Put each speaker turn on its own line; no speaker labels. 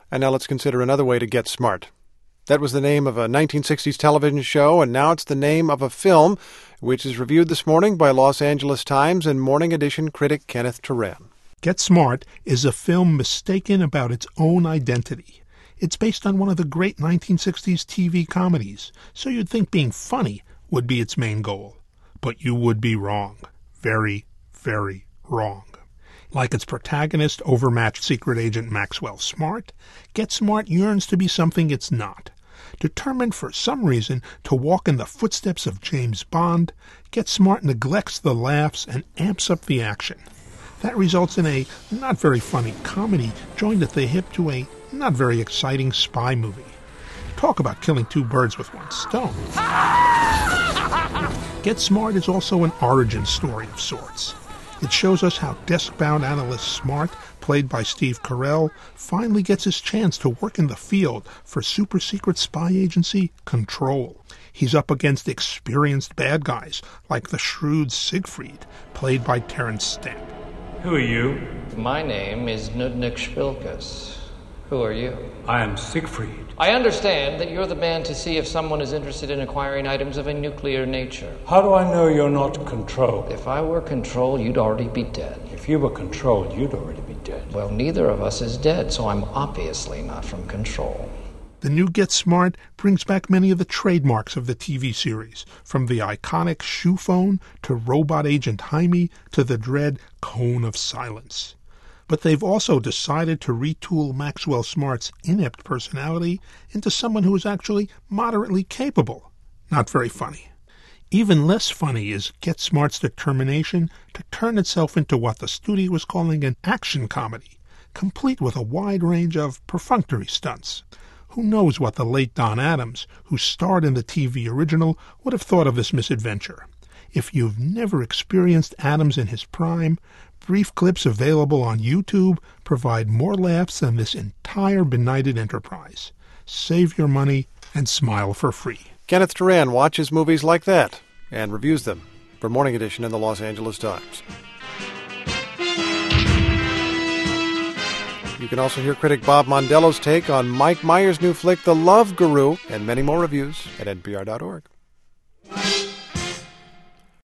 And now let's consider another way to get smart. That was the name of a 1960s television show, and now it's the name of a film, which is reviewed this morning by Los Angeles Times and Morning Edition critic Kenneth Turan.
Get Smart is a film mistaken about its own identity. It's based on one of the great 1960s TV comedies, so you'd think being funny would be its main goal. But you would be wrong. Very, very wrong. Like its protagonist, overmatched secret agent Maxwell Smart, Get Smart yearns to be something it's not. Determined for some reason to walk in the footsteps of James Bond, Get Smart neglects the laughs and amps up the action. That results in a not very funny comedy joined at the hip to a not very exciting spy movie. Talk about killing two birds with one stone. Get Smart is also an origin story of sorts. It shows us how desk-bound analyst Smart, played by Steve Carell, finally gets his chance to work in the field for super-secret spy agency Control. He's up against experienced bad guys like the shrewd Siegfried, played by Terrence Stamp.
Who are you?
My name is Nudnik Shpilkus. Who are you?
I am Siegfried.
I understand that you're the man to see if someone is interested in acquiring items of a nuclear nature.
How do I know you're not Control?
If I were Control, you'd already be dead.
If you were Control, you'd already be dead.
Well, neither of us is dead, so I'm obviously not from Control.
The new Get Smart brings back many of the trademarks of the TV series, from the iconic shoe phone to Robot Agent Jaime to the dread Cone of Silence. But they've also decided to retool Maxwell Smart's inept personality into someone who is actually moderately capable. Not very funny. Even less funny is Get Smart's determination to turn itself into what the studio is calling an action comedy, complete with a wide range of perfunctory stunts. Who knows what the late Don Adams, who starred in the TV original, would have thought of this misadventure. If you've never experienced Adams in his prime, brief clips available on YouTube provide more laughs than this entire benighted enterprise. Save your money and smile for free.
Kenneth Turan watches movies like that and reviews them for Morning Edition in the Los Angeles Times. You can also hear critic Bob Mondello's take on Mike Myers' new flick, The Love Guru, and many more reviews at npr.org.